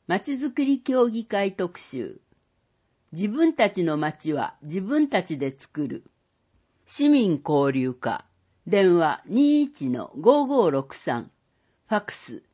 まちづくり協議会特集。自分たちの町は自分たちで作る。市民交流課。電話 21-5563。ファックス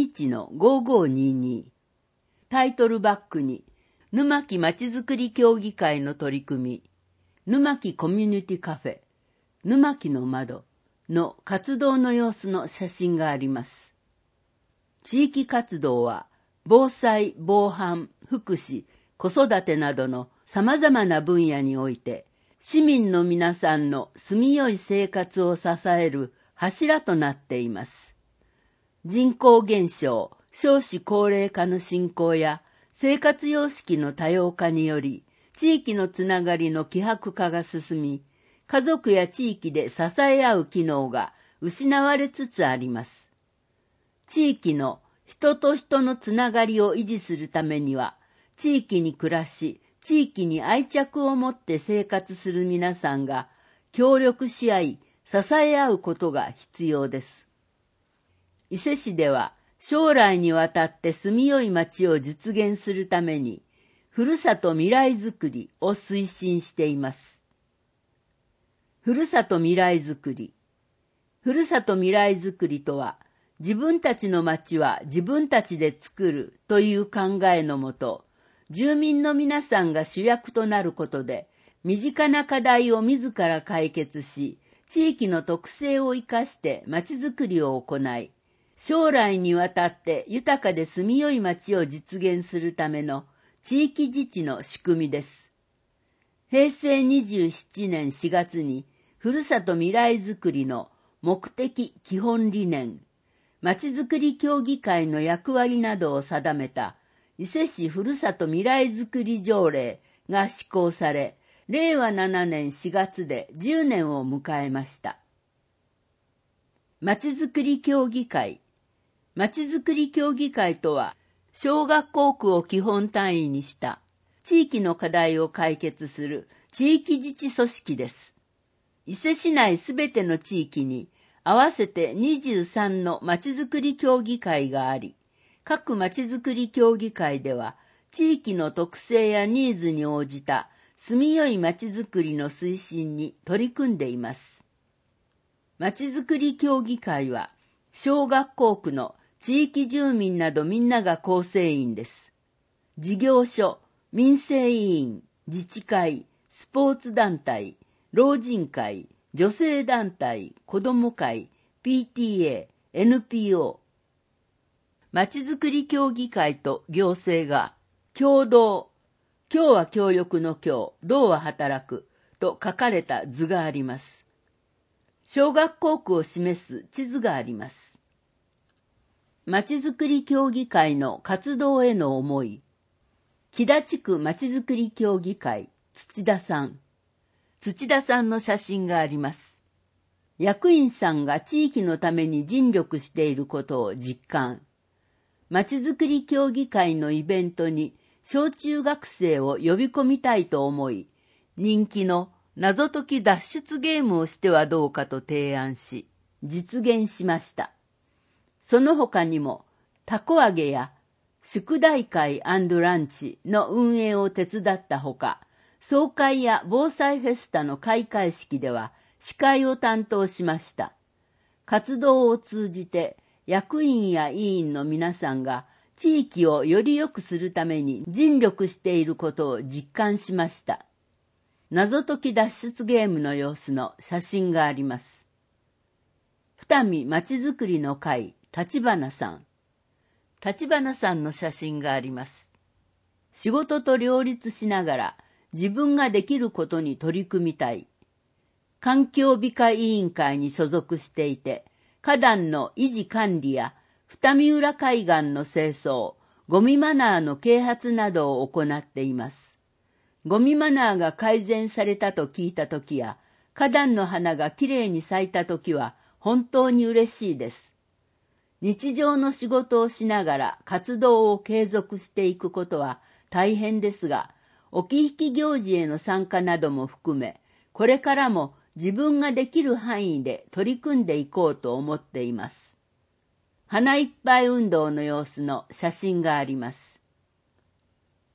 21-5522。タイトルバックに、沼木まちづくり協議会の取り組み、沼木コミュニティカフェ、沼木の窓の活動の様子の写真があります。地域活動は、防災、防犯、福祉、子育てなどの様々な分野において、市民の皆さんの住みよい生活を支える柱となっています。人口減少、少子高齢化の進行や生活様式の多様化により、地域のつながりの希薄化が進み、家族や地域で支え合う機能が失われつつあります。地域の人と人のつながりを維持するためには、地域に暮らし、地域に愛着を持って生活する皆さんが協力し合い、支え合うことが必要です。伊勢市では、将来にわたって住みよい町を実現するために、ふるさと未来づくりを推進しています。ふるさと未来づくり。ふるさと未来づくりとは、自分たちの町は自分たちで作るという考えのもと、住民の皆さんが主役となることで、身近な課題を自ら解決し、地域の特性を生かして町づくりを行い、将来にわたって豊かで住みよい町を実現するための地域自治の仕組みです。平成27年4月に、ふるさと未来づくりの目的基本理念、まちづくり協議会の役割などを定めた伊勢市ふるさと未来づくり条例が施行され、令和7年4月で10年を迎えました。まちづくり協議会。まちづくり協議会とは、小学校区を基本単位にした地域の課題を解決する地域自治組織です。伊勢市内すべての地域に合わせて23のまちづくり協議会があり、各まちづくり協議会では地域の特性やニーズに応じた住みよいまちづくりの推進に取り組んでいます。まちづくり協議会は小学校区の地域住民などみんなが構成員です。事業所、民生委員、自治会、スポーツ団体、老人会、女性団体、子ども会、PTA、NPO。まちづくり協議会と行政が共同、協は協力の協、同は働くと書かれた図があります。小学校区を示す地図があります。まちづくり協議会の活動への思い。木田地区まちづくり協議会、土田さん。土田さんの写真があります。役員さんが地域のために尽力していることを実感。まちづくり協議会のイベントに小中学生を呼び込みたいと思い、人気の謎解き脱出ゲームをしてはどうかと提案し、実現しました。その他にも、たこ揚げや宿題会&ランチの運営を手伝ったほか、総会や防災フェスタの開会式では司会を担当しました。活動を通じて役員や委員の皆さんが地域をより良くするために尽力していることを実感しました。謎解き脱出ゲームの様子の写真があります。二見まちづくりの会、立花さん。立花さんの写真があります。仕事と両立しながら自分ができることに取り組みたい。環境美化委員会に所属していて、花壇の維持管理や二見浦海岸の清掃、ゴミマナーの啓発などを行っています。ゴミマナーが改善されたと聞いたときや、花壇の花がきれいに咲いたときは本当に嬉しいです。日常の仕事をしながら活動を継続していくことは大変ですが、沖引き行事への参加なども含め、これからも自分ができる範囲で取り組んでいこうと思っています。花いっぱい運動の様子の写真があります。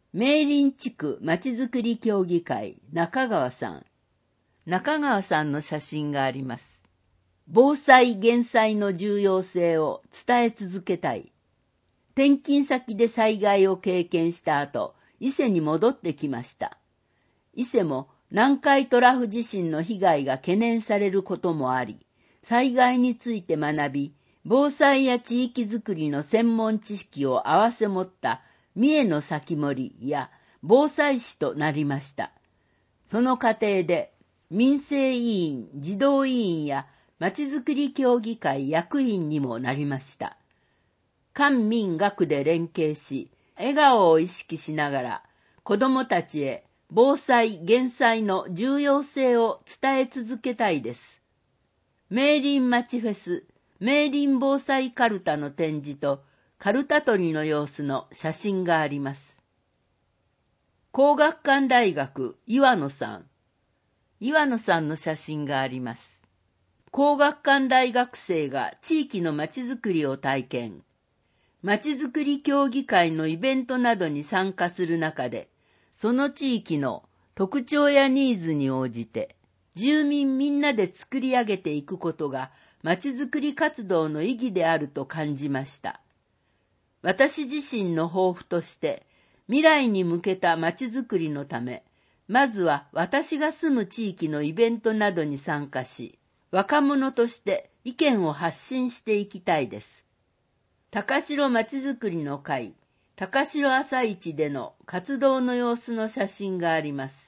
明林地区まちづくり協議会中川さん。中川さんの写真があります。防災減災の重要性を伝え続けたい。転勤先で災害を経験した後、伊勢に戻ってきました。伊勢も南海トラフ地震の被害が懸念されることもあり、災害について学び、防災や地域づくりの専門知識を併せ持った三重の先森や防災士となりました。その過程で民生委員、児童委員やまちづくり協議会役員にもなりました。官民学で連携し、笑顔を意識しながら子どもたちへ防災・減災の重要性を伝え続けたいです。明林まちフェス、明林防災カルタの展示とカルタ取りの様子の写真があります。皇學館大学岩野さん。岩野さんの写真があります。皇學館大学生が地域のまちづくりを体験。まちづくり協議会のイベントなどに参加する中で、その地域の特徴やニーズに応じて、住民みんなで作り上げていくことがまちづくり活動の意義であると感じました。私自身の抱負として、未来に向けたまちづくりのため、まずは私が住む地域のイベントなどに参加し、若者として意見を発信していきたいです。高城まちづくりの会、高城朝市での活動の様子の写真があります。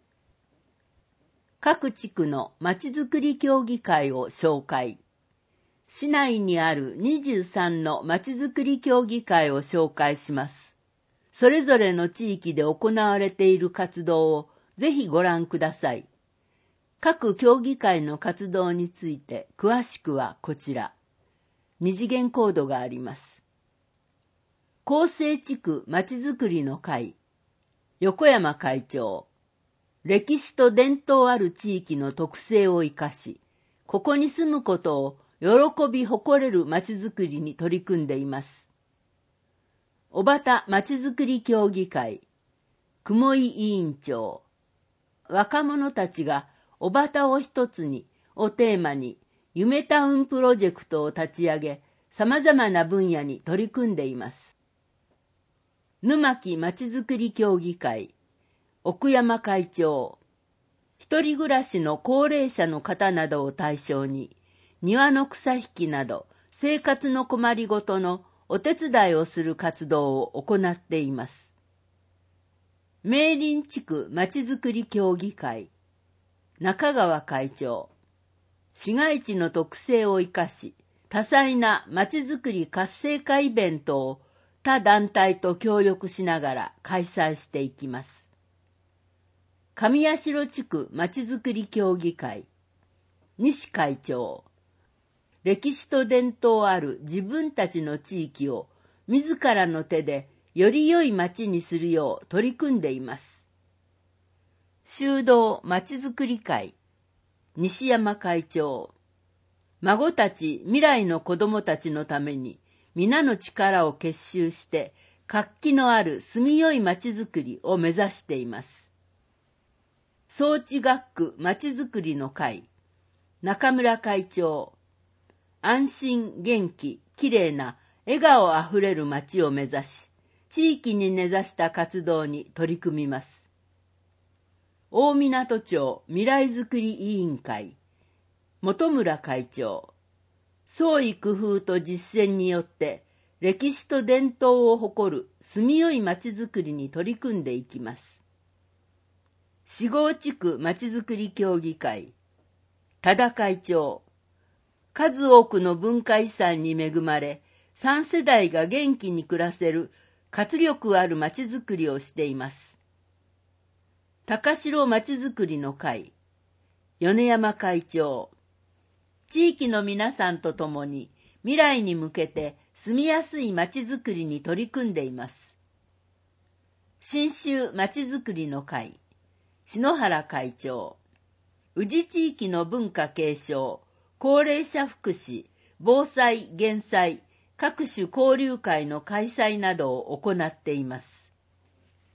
各地区のまちづくり協議会を紹介。市内にある23のまちづくり協議会を紹介します。それぞれの地域で行われている活動をぜひご覧ください。各協議会の活動について詳しくはこちら。二次元コードがあります。厚生地区まちづくりの会、横山会長。歴史と伝統ある地域の特性を生かし、ここに住むことを喜び誇れるまちづくりに取り組んでいます。小畑まちづくり協議会、雲井委員長。若者たちが小畑を一つにをテーマに、夢タウンプロジェクトを立ち上げ、様々な分野に取り組んでいます。沼木まちづくり協議会、奥山会長。一人暮らしの高齢者の方などを対象に、庭の草引きなど生活の困りごとのお手伝いをする活動を行っています。明林地区まちづくり協議会、中川会長。市街地の特性を生かし、多彩なまちづくり活性化イベントを他団体と協力しながら開催していきます。上八代地区まちづくり協議会、西会長。歴史と伝統ある自分たちの地域を自らの手でより良い町にするよう取り組んでいます。修道まちづくり会、西山会長。孫たち未来の子供たちのために皆の力を結集して活気のある住みよいまちづくりを目指しています。装置学区まちづくりの会、中村会長。安心、元気、きれいな笑顔あふれる街を目指し、地域に根ざした活動に取り組みます。大湊町未来づくり委員会、本村会長。創意工夫と実践によって歴史と伝統を誇る住みよいまちづくりに取り組んでいきます。四郷地区まちづくり協議会、多田会長。数多くの文化遺産に恵まれ、3世代が元気に暮らせる活力あるまちづくりをしています。高城まちづくりの会、米山会長。地域の皆さんと共に未来に向けて住みやすいまちづくりに取り組んでいます。信州まちづくりの会、篠原会長。宇治地域の文化継承、高齢者福祉、防災・減災、各種交流会の開催などを行っています。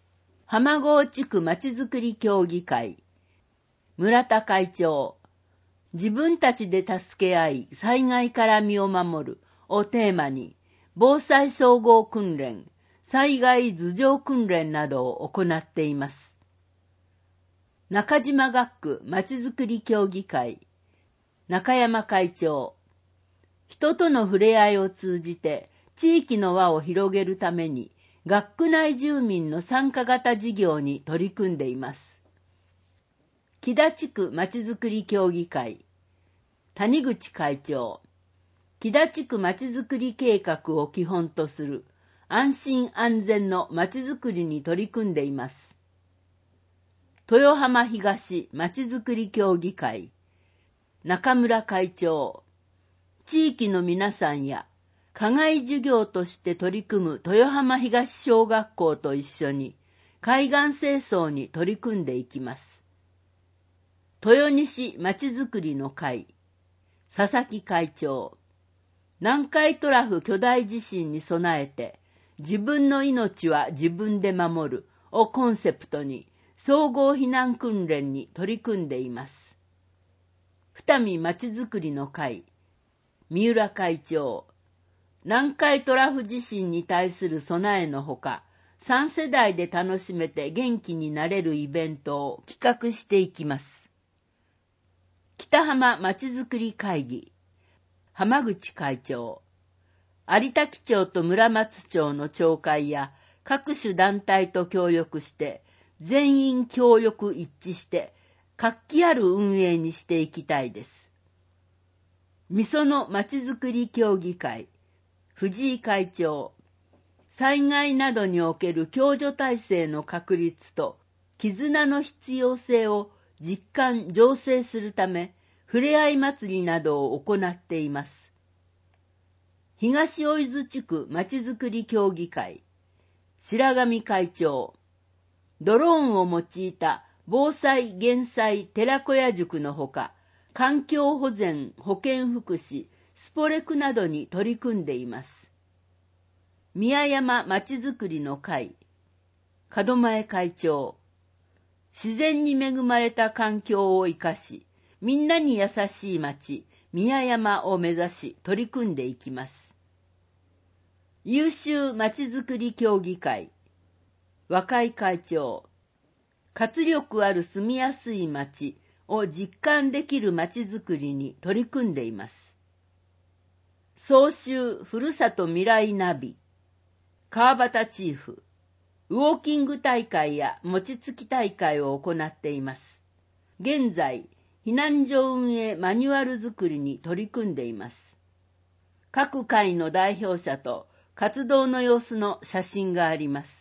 浜郷地区まちづくり協議会、村田会長、自分たちで助け合い、災害から身を守るをテーマに、防災総合訓練、災害頭上訓練などを行っています。中島学区まちづくり協議会、中山会長、人との触れ合いを通じて地域の輪を広げるために、学区内住民の参加型事業に取り組んでいます。木田地区まちづくり協議会、谷口会長、木田地区まちづくり計画を基本とする安心安全のまちづくりに取り組んでいます。豊浜東まちづくり協議会、中村会長、地域の皆さんや課外授業として取り組む豊浜東小学校と一緒に海岸清掃に取り組んでいきます。豊西まちづくりの会、佐々木会長、南海トラフ巨大地震に備えて自分の命は自分で守るをコンセプトに総合避難訓練に取り組んでいます。二見まちづくりの会、三浦会長、南海トラフ地震に対する備えのほか、3世代で楽しめて元気になれるイベントを企画していきます。北浜まちづくり会議、浜口会長、有田木町と村松町の町会や各種団体と協力して、全員協力一致して活気ある運営にしていきたいです。みそのまちづくり協議会、藤井会長、災害などにおける共助体制の確立と絆の必要性を実感醸成するため、ふれあい祭りなどを行っています。東大津地区まちづくり協議会、白上会長、ドローンを用いた防災減災寺子屋塾のほか、環境保全、保健福祉、スポレクなどに取り組んでいます。宮山まちづくりの会、門前会長、自然に恵まれた環境を生かし、みんなに優しい町、宮山を目指し取り組んでいきます。優秀まちづくり協議会、若井会長、活力ある住みやすい町を実感できるまちづくりに取り組んでいます。総集ふるさと未来ナビ、川端チーフ、ウォーキング大会や餅つき大会を行っています。現在、避難所運営マニュアル作りに取り組んでいます。各会の代表者と活動の様子の写真があります。